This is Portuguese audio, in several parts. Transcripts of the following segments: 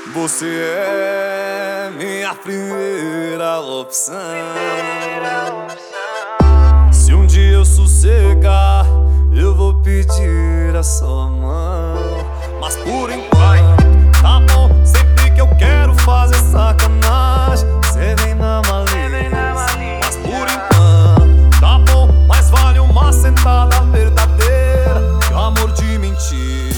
Você é minha primeira opção. Se um dia eu sossegar, eu vou pedir a sua mão. Mas por enquanto, tá bom. Sempre que eu quero fazer sacanagem, cê vem na malícia. Mas por enquanto, tá bom. Mas vale uma sentada verdadeira que o amor de mentira.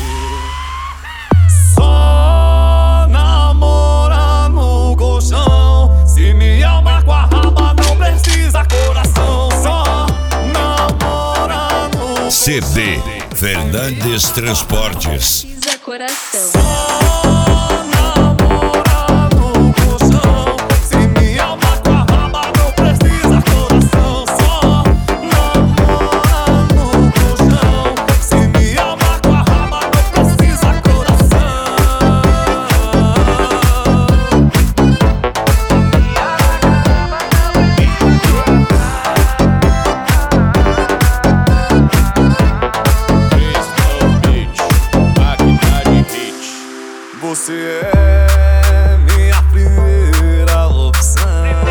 Só namora no colchão. Se me ama com a raba, não precisa coração. Só namora no CD Fernandes Transportes. Precisa coração. Só namora no colchão. Se me ama com a raba, não precisa coração. Só namora no colchão. Se me ama com a raba, não precisa coração. Você é minha primeira opção.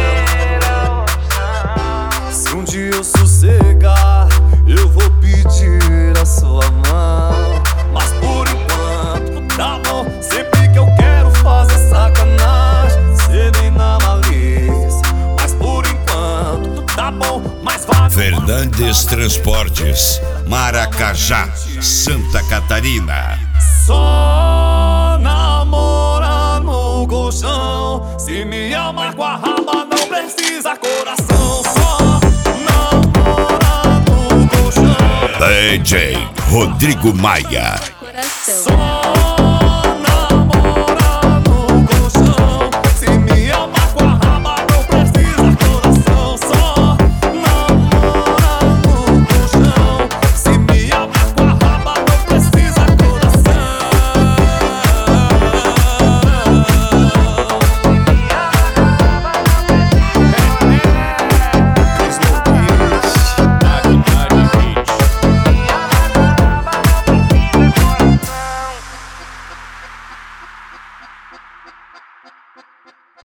Se um dia eu sossegar, eu vou pedir a sua mão. Mas por enquanto, tá bom. Sempre que eu quero fazer sacanagem, cê vem na malícia. Mas por enquanto, tá bom. Mas vai. Fernandes Transportes, Maracajá, Santa Catarina. Só namora no colchão. Se me ama com a raba, não precisa coração. Só namora no colchão. DJ Rodrigo Maia.